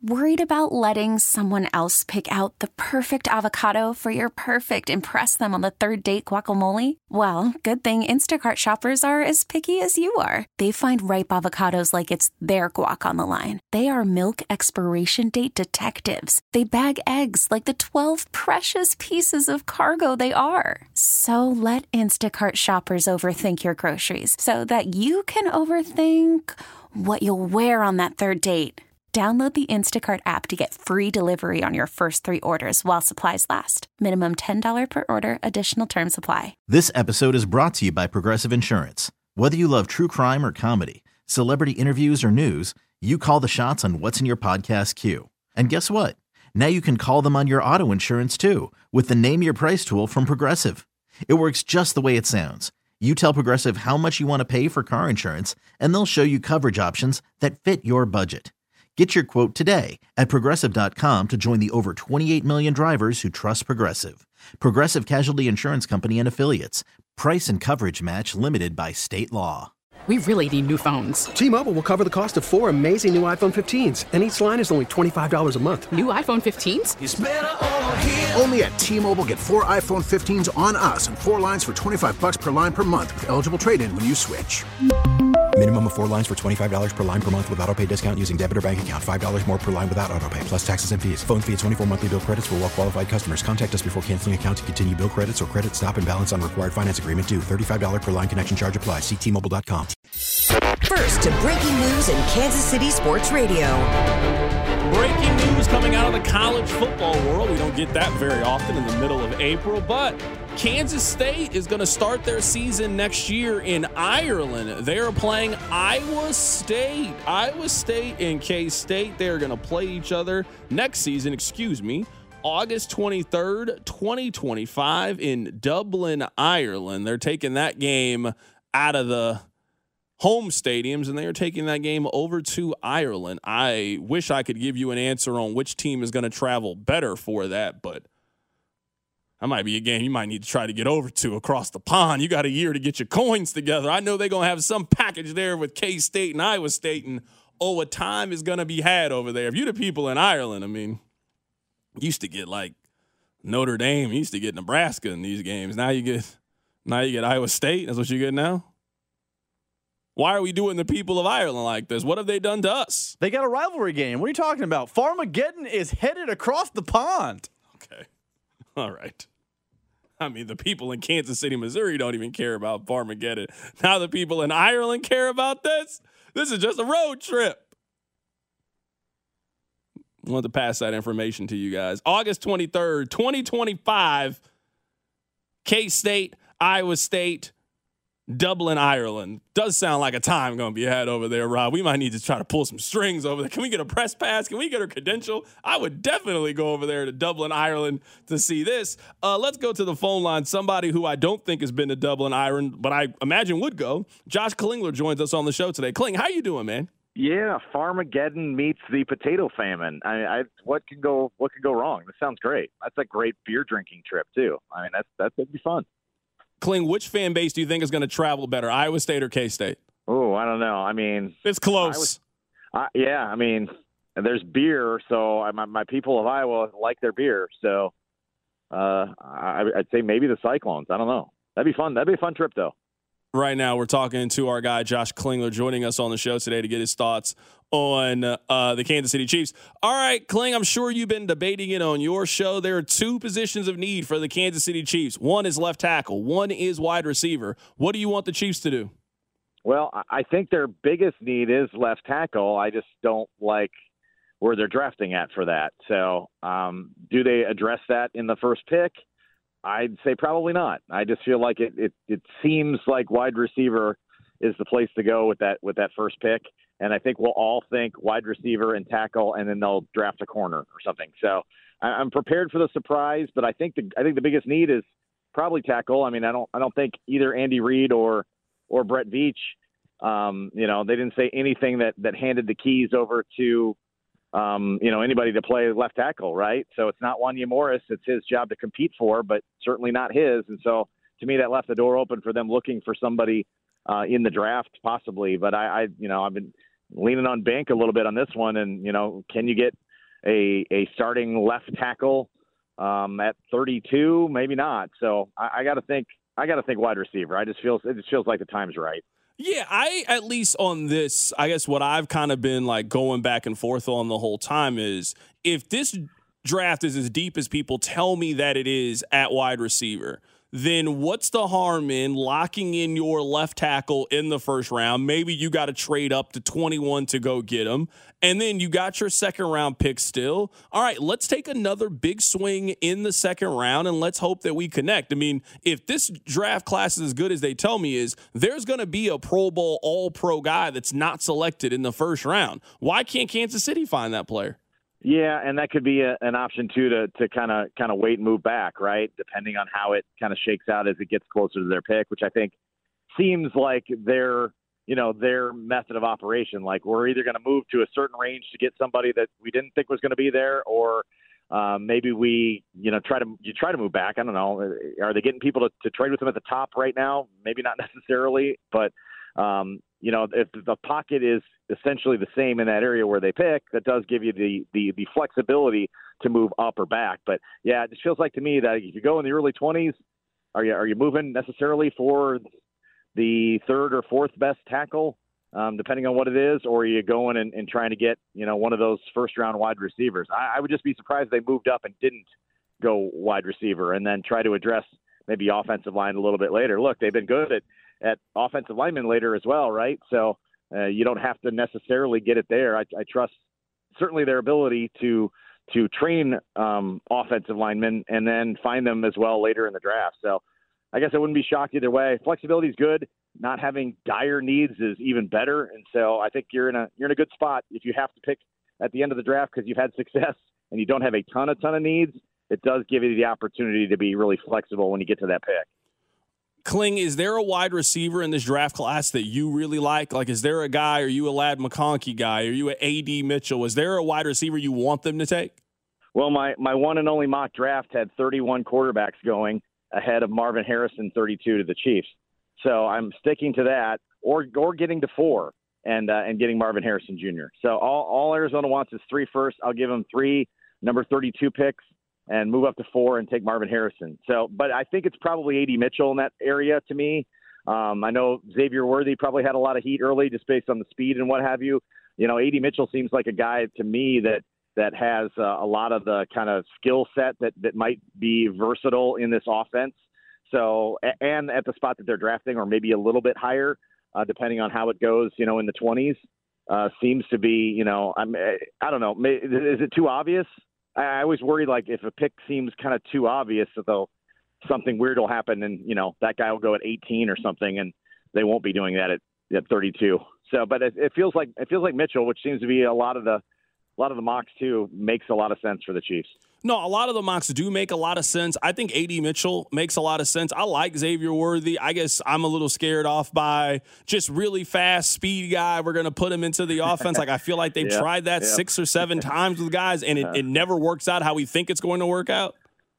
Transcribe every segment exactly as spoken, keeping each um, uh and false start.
Worried about letting someone else pick out the perfect avocado for your perfect impress them on the third date guacamole? Well, good thing Instacart shoppers are as picky as you are. They find ripe avocados like it's their guac on the line. They are milk expiration date detectives. They bag eggs like the twelve precious pieces of cargo they are. So let Instacart shoppers overthink your groceries so that you can overthink what you'll wear on that third date. Download the Instacart app to get free delivery on your first three orders while supplies last. Minimum ten dollars per order. Additional terms apply. This episode is brought to you by Progressive Insurance. Whether you love true crime or comedy, celebrity interviews or news, you call the shots on what's in your podcast queue. And guess what? Now you can call them on your auto insurance too with the Name Your Price tool from Progressive. It works just the way it sounds. You tell Progressive how much you want to pay for car insurance, and they'll show you coverage options that fit your budget. Get your quote today at Progressive dot com to join the over twenty-eight million drivers who trust Progressive. Progressive Casualty Insurance Company and Affiliates. Price and coverage match limited by state law. We really need new phones. T-Mobile will cover the cost of four amazing new iPhone fifteens, and each line is only twenty-five dollars a month. New iPhone fifteens? It's better over here. Only at T-Mobile, get four iPhone fifteens on us and four lines for twenty-five bucks per line per month with eligible trade-in when you switch. Minimum of four lines for twenty-five dollars per line per month with autopay discount using debit or bank account. five dollars more per line without autopay, plus taxes and fees. Phone fee at twenty-four monthly bill credits for well-qualified customers. Contact us before canceling account to continue bill credits or credit stop and balance on required finance agreement due. thirty-five dollars per line connection charge applies. See T Mobile dot com. First to breaking news in Kansas City Sports Radio. Breaking news coming out of the college football world. We don't get that very often in the middle of April, but Kansas State is going to start their season next year in Ireland. They are playing Iowa State. Iowa State and K-State, they are going to play each other next season, excuse me, August twenty-third, twenty twenty-five in Dublin, Ireland. They're taking that game out of the home stadiums, and they are taking that game over to Ireland. I wish I could give you an answer on which team is going to travel better for that, but that might be a game you might need to try to get over to across the pond. You got a year to get your coins together. I know they're going to have some package there with K-State and Iowa State, and oh, a time is going to be had over there. If you're the people in Ireland, I mean, used to get like Notre Dame, used to get Nebraska in these games. Now you get now you get Iowa State. That's what you get now? Why are we doing the people of Ireland like this? What have they done to us? They got a rivalry game. What are you talking about? Farmageddon is headed across the pond. Okay. All right. I mean, the people in Kansas City, Missouri don't even care about Farmageddon. Now the people in Ireland care about this? This is just a road trip. I want to pass that information to you guys. August twenty-third, twenty twenty-five, K-State, Iowa State, Dublin, Ireland. Does sound like a time going to be had over there, Rob. We might need to try to pull some strings over there. Can we get a press pass? Can we get a credential? I would definitely go over there to Dublin, Ireland to see this. Uh, let's go to the phone line. Somebody who I don't think has been to Dublin, Ireland, but I imagine would go. Josh Klingler joins us on the show today. Kling, how you doing, man? Yeah, Farmageddon meets the potato famine. I, I what can go what can go wrong? This sounds great. That's a great beer drinking trip too. I mean, that's that's that'd be fun. Kling, which fan base do you think is going to travel better, Iowa State or K-State? Oh, I don't know. I mean, it's close. Iowa, uh, yeah, I mean, there's beer, so I, my, my people of Iowa like their beer. So uh, I, I'd say maybe the Cyclones. I don't know. That'd be fun. That'd be a fun trip, though. Right now, we're talking to our guy, Josh Klingler, joining us on the show today to get his thoughts on uh, the Kansas City Chiefs. All right, Kling, I'm sure you've been debating it on your show. There are two positions of need for the Kansas City Chiefs. One is left tackle. One is wide receiver. What do you want the Chiefs to do? Well, I think their biggest need is left tackle. I just don't like where they're drafting at for that. So um, do they address that in the first pick? I'd say probably not. I just feel like it, it, it seems like wide receiver is the place to go with that with that first pick. And I think we'll all think wide receiver and tackle, and then they'll draft a corner or something. So I'm prepared for the surprise, but I think the I think the biggest need is probably tackle. I mean, I don't I don't think either Andy Reid or or Brett Veach, um, you know, they didn't say anything that that handed the keys over to um, you know, anybody to play left tackle, right? So it's not Wanya Morris. It's his job to compete for, but certainly not his. And so to me, that left the door open for them looking for somebody uh, in the draft, possibly. But I, I, you know, I've been leaning on Bank a little bit on this one. And, you know, can you get a a starting left tackle um, at thirty-two, maybe not. So I, I got to think. I got to think wide receiver. I just feels it just feels like the time's right. Yeah, I at least on this, I guess what I've kind of been like going back and forth on the whole time is if this draft is as deep as people tell me that it is at wide receiver, then what's the harm in locking in your left tackle in the first round? Maybe you got to trade up to twenty-one to go get him. And then you got your second round pick still. All right, let's take another big swing in the second round and let's hope that we connect. I mean, if this draft class is as good as they tell me is, there's going to be a Pro Bowl all-pro guy that's not selected in the first round. Why can't Kansas City find that player? Yeah, and that could be a, an option too to to kind of kind of wait and move back, right? Depending on how it kind of shakes out as it gets closer to their pick, which I think seems like their you know their method of operation. Like we're either going to move to a certain range to get somebody that we didn't think was going to be there, or um, maybe we you know try to you try to move back. I don't know. Are they getting people to, to trade with them at the top right now? Maybe not necessarily, but um, you know if the pocket is essentially the same in that area where they pick, that does give you the, the, the flexibility to move up or back. But yeah, it just feels like to me that if you go in the early twenties, are you, are you moving necessarily for the third or fourth best tackle, um, depending on what it is, or are you going and, and trying to get, you know, one of those first round wide receivers? I, I would just be surprised if they moved up and didn't go wide receiver and then try to address maybe offensive line a little bit later. Look, they've been good at, at offensive linemen later as well, right? So, Uh, you don't have to necessarily get it there. I, I trust certainly their ability to to train um, offensive linemen and then find them as well later in the draft. So I guess I wouldn't be shocked either way. Flexibility is good. Not having dire needs is even better. And so I think you're in a you're in a good spot if you have to pick at the end of the draft because you've had success and you don't have a ton, a ton of needs. It does give you the opportunity to be really flexible when you get to that pick. Kling, is there a wide receiver in this draft class that you really like? Like, is there a guy? Are you a Ladd McConkey guy? Are you a A D Mitchell? Is there a wide receiver you want them to take? Well, my, my one and only mock draft had thirty-one quarterbacks going ahead of Marvin Harrison, thirty-two to the Chiefs. So I'm sticking to that, or or getting to four and uh, and getting Marvin Harrison Junior So all, all Arizona wants is three first. I'll give them three number thirty-two picks and move up to four and take Marvin Harrison. So, but I think it's probably A D Mitchell in that area to me. Um, I know Xavier Worthy probably had a lot of heat early just based on the speed and what have you. You know, A D Mitchell seems like a guy to me that that has uh, a lot of the kind of skill set that, that might be versatile in this offense. So, and at the spot that they're drafting, or maybe a little bit higher, uh, depending on how it goes, you know, in the twenties, uh, seems to be, you know, I'm, I don't know, is it too obvious? I always worry, like, if a pick seems kind of too obvious, that they'll something weird will happen, and you know that guy will go at eighteen or something, and they won't be doing that at, at thirty-two. So, but it, it feels like it feels like Mitchell, which seems to be a lot of the a lot of the mocks too, makes a lot of sense for the Chiefs. No, a lot of the mocks do make a lot of sense. I think A D Mitchell makes a lot of sense. I like Xavier Worthy. I guess I'm a little scared off by just really fast, speed guy. We're going to put him into the offense. Like, I feel like they've yep, tried that yep. six or seven times with guys, and it, it never works out how we think it's going to work out.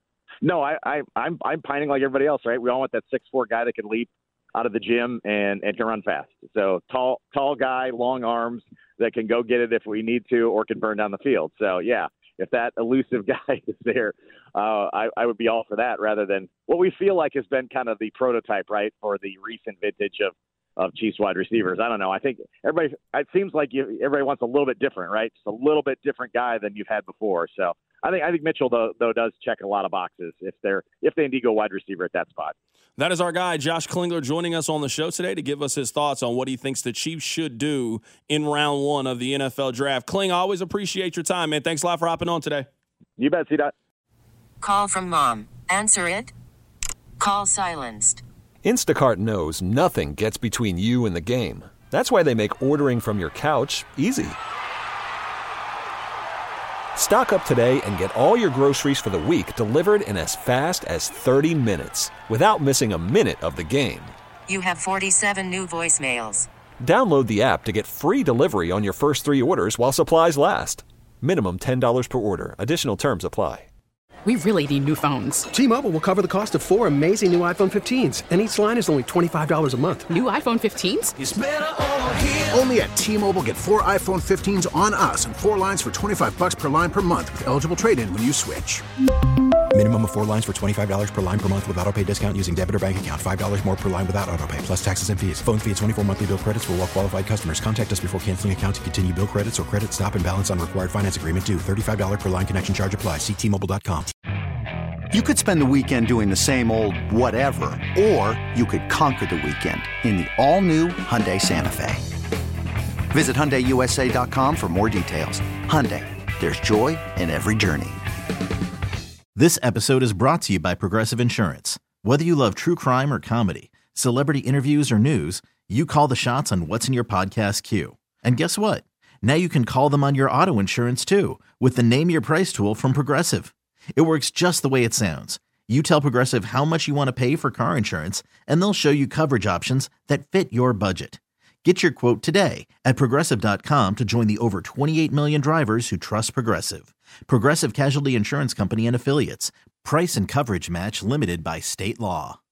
No, I, I, I'm I'm pining like everybody else, right? We all want that six four guy that can leap out of the gym and, and can run fast. So tall, tall guy, long arms that can go get it if we need to, or can burn down the field. So, yeah. If that elusive guy is there, uh, I, I would be all for that rather than what we feel like has been kind of the prototype, right, for the recent vintage of, of Chiefs wide receivers. I don't know. I think everybody – it seems like you, everybody wants a little bit different, right? Just a little bit different guy than you've had before. So I think I think Mitchell, though, though does check a lot of boxes if they're if they indeed go wide receiver at that spot. That is our guy, Josh Klingler, joining us on the show today to give us his thoughts on what he thinks the Chiefs should do in round one of the N F L draft. Kling, I always appreciate your time, man. Thanks a lot for hopping on today. You bet, C-Dot. Call from mom. Answer it. Call silenced. Instacart knows nothing gets between you and the game. That's why they make ordering from your couch easy. Stock up today and get all your groceries for the week delivered in as fast as thirty minutes without missing a minute of the game. You have forty-seven new voicemails. Download the app to get free delivery on your first three orders while supplies last. Minimum ten dollars per order. Additional terms apply. We really need new phones. T-Mobile will cover the cost of four amazing new iPhone fifteens, and each line is only twenty-five dollars a month. New iPhone fifteens? It's better over here. Only at T-Mobile, get four iPhone fifteens on us and four lines for twenty-five bucks per line per month with eligible trade-in when you switch. Minimum of four lines for twenty-five dollars per line per month with autopay discount using debit or bank account. five dollars more per line without autopay, plus taxes and fees. Phone fee at twenty-four monthly bill credits for well-qualified customers. Contact us before canceling account to continue bill credits or credit stop and balance on required finance agreement due. thirty-five dollars per line connection charge applies. See T Mobile dot com. You could spend the weekend doing the same old whatever, or you could conquer the weekend in the all-new Hyundai Santa Fe. Visit Hyundai U S A dot com for more details. Hyundai, there's joy in every journey. This episode is brought to you by Progressive Insurance. Whether you love true crime or comedy, celebrity interviews or news, you call the shots on what's in your podcast queue. And guess what? Now you can call them on your auto insurance too with the Name Your Price tool from Progressive. It works just the way it sounds. You tell Progressive how much you want to pay for car insurance, and they'll show you coverage options that fit your budget. Get your quote today at Progressive dot com to join the over twenty-eight million drivers who trust Progressive. Progressive Casualty Insurance Company and Affiliates. Price and coverage match limited by state law.